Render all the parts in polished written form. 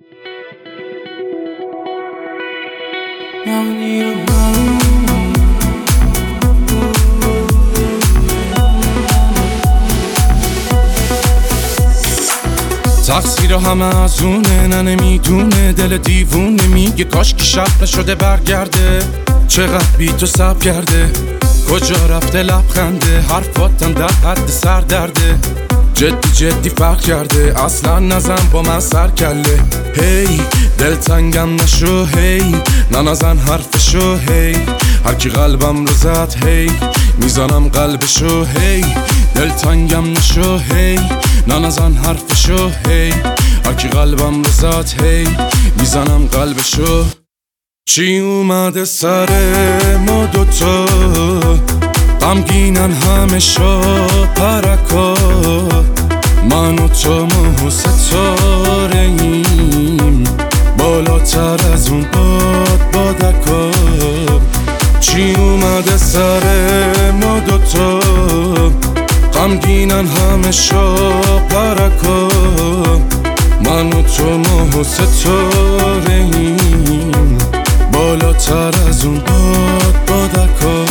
تقصیر همه از اونه، نه نمیدونه، دل دیوونه میگه کاش که شب نشده برگرده. چقدر بی تو صبر کرده، کجا رفته لبخنده، حرفاتم در حد سر درده. جدی فرق کرده، اصلا نزن با من سر کله. هی دل تنگم نشو، هی نزن حرفشو، هی هر کی قلبم رو زد، هی میزنم قلبشو. هی دل تنگم نشو، هی نزن حرفشو، هی هر کی قلبم رو زد، هی میزنم قلبشو. چی اومده سر ما دوتا، غمگینن همه پرکا، من و تو ماه و ستاره ایم، بالاتر از اون بادکا. چی اومده سر ما دوتا، غمگینن همه پرکا، من و تو ماه و ستاره ایم، بالاتر از اون بادکا.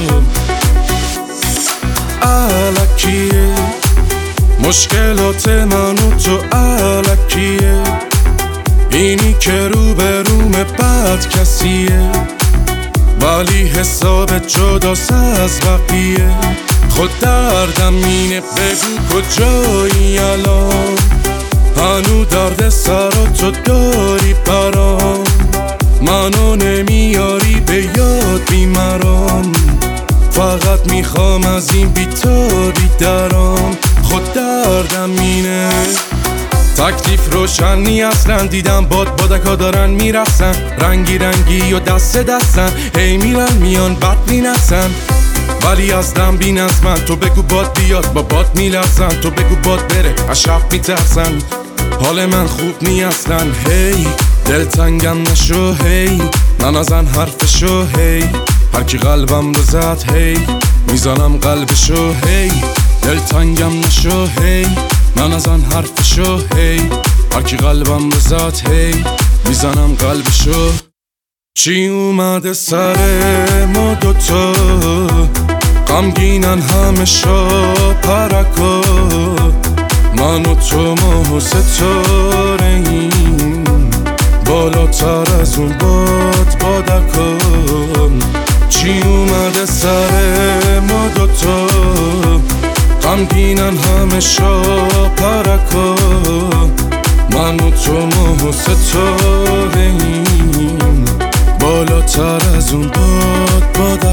الکیه مشکلات من و تو، الکیه اینی که رو به روم بد کسیه، ولی حساب جداست از بقیه. خود دردم اینه، بگو کجایی الان، هنو درد سراتو داری برام، منو نمیاری به یاد بیمرام، فقط میخوام از این بیتابی درام. خود دردم اینه، تکلیف روشنی اصلا، دیدم بادکا دارن میرخصن، رنگی و دستن، هی میرن میان بد مینفسن، ولی از دم بین از من. تو بگو باد بیاد با باد میلرزن، تو بگو باد بره از شب میترسن، حال من خوب نی اصلا. هی دل تنگم نشو، هی نزن حرفشو، هی هر کی قلبم رو زد، هی میزنم قلبشو. هی دل تنگم نشو، هی نزن حرفشو، هی هر کی قلبم رو زد، هی میزنم قلبشو. چی اومده سر ما دوتا، غمگینن همه پرکا، من و تو ماه و ستاره ایم، بالاتر از اون بادکا. چی اومده سر ما دوتا، غمگینن همه پرکا، من و تو ماه و ستاره ایم، بالاتر از اون بادکا.